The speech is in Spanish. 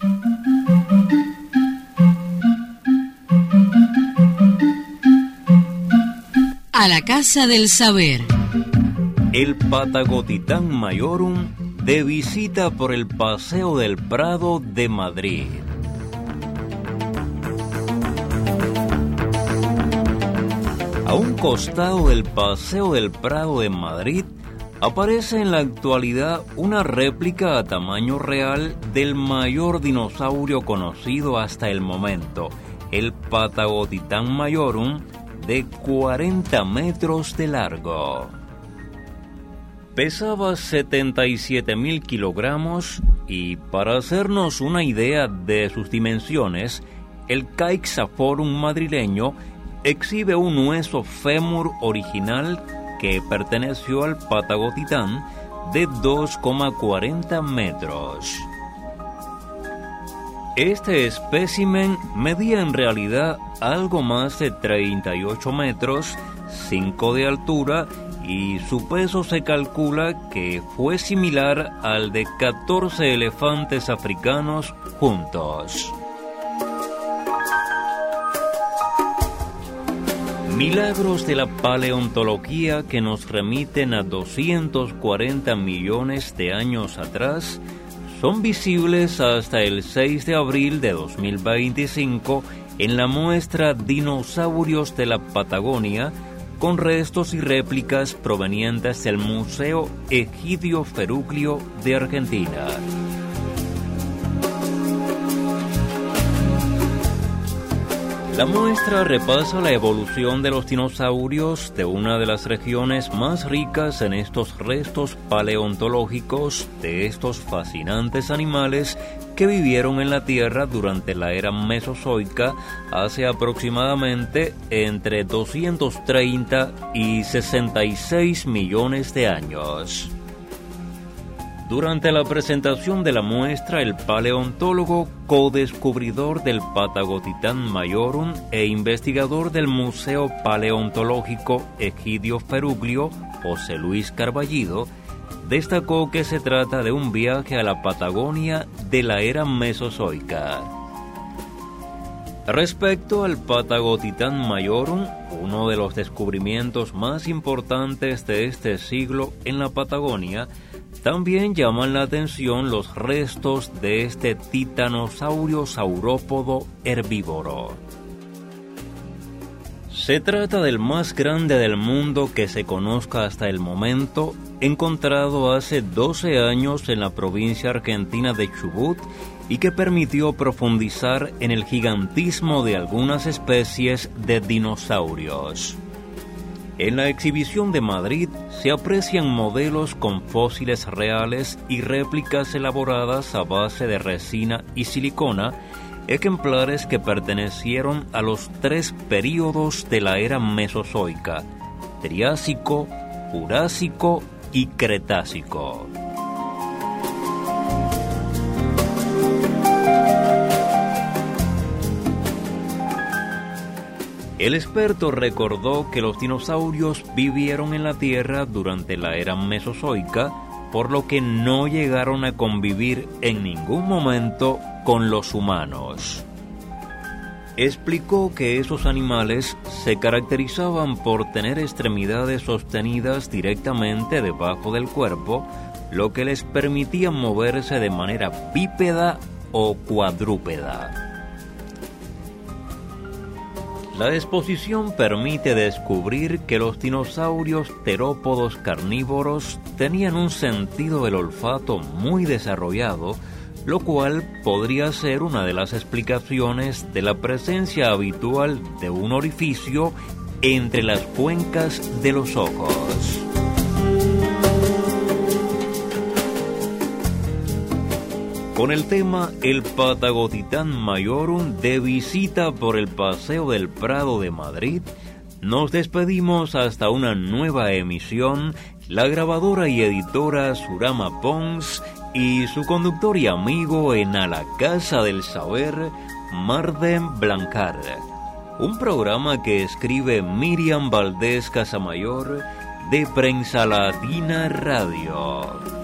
A la Casa del Saber. El Patagotitán Mayorum de visita por el Paseo del Prado de Madrid. A un costado del Paseo del Prado de Madrid aparece en la actualidad una réplica a tamaño real del mayor dinosaurio conocido hasta el momento, el Patagotitán Mayorum, de 40 metros de largo. Pesaba 77.000 kilogramos y, para hacernos una idea de sus dimensiones, el Caixaforum madrileño exhibe un hueso fémur original que perteneció al Patagotitán de 2,40 metros. Este espécimen medía en realidad algo más de 38 metros, 5 de altura, y su peso se calcula que fue similar al de 14 elefantes africanos juntos. Milagros de la paleontología que nos remiten a 240 millones de años atrás son visibles hasta el 6 de abril de 2025 en la muestra Dinosaurios de la Patagonia, con restos y réplicas provenientes del Museo Egidio Feruglio de Argentina. La muestra repasa la evolución de los dinosaurios de una de las regiones más ricas en estos restos paleontológicos de estos fascinantes animales que vivieron en la Tierra durante la era mesozoica hace aproximadamente entre 230 y 66 millones de años. Durante la presentación de la muestra, el paleontólogo, codescubridor del Patagotitán Mayorum e investigador del Museo Paleontológico Egidio Feruglio, José Luis Carballido, destacó que se trata de un viaje a la Patagonia de la era mesozoica. Respecto al Patagotitán Mayorum, uno de los descubrimientos más importantes de este siglo en la Patagonia, también llaman la atención los restos de este titanosaurio saurópodo herbívoro. Se trata del más grande del mundo que se conozca hasta el momento, encontrado hace 12 años en la provincia argentina de Chubut y que permitió profundizar en el gigantismo de algunas especies de dinosaurios. En la exhibición de Madrid se aprecian modelos con fósiles reales y réplicas elaboradas a base de resina y silicona, ejemplares que pertenecieron a los 3 períodos de la era mesozoica: Triásico, Jurásico y Cretácico. El experto recordó que los dinosaurios vivieron en la Tierra durante la era mesozoica, por lo que no llegaron a convivir en ningún momento con los humanos. Explicó que esos animales se caracterizaban por tener extremidades sostenidas directamente debajo del cuerpo, lo que les permitía moverse de manera bípeda o cuadrúpeda. La exposición permite descubrir que los dinosaurios terópodos carnívoros tenían un sentido del olfato muy desarrollado, lo cual podría ser una de las explicaciones de la presencia habitual de un orificio entre las cuencas de los ojos. Con el tema El Patagotitán Mayorum de visita por el Paseo del Prado de Madrid, nos despedimos hasta una nueva emisión, la grabadora y editora Surama Pons y su conductor y amigo en A la Casa del Saber, Marden Blancar. Un programa que escribe Miriam Valdés Casamayor de Prensa Latina Radio.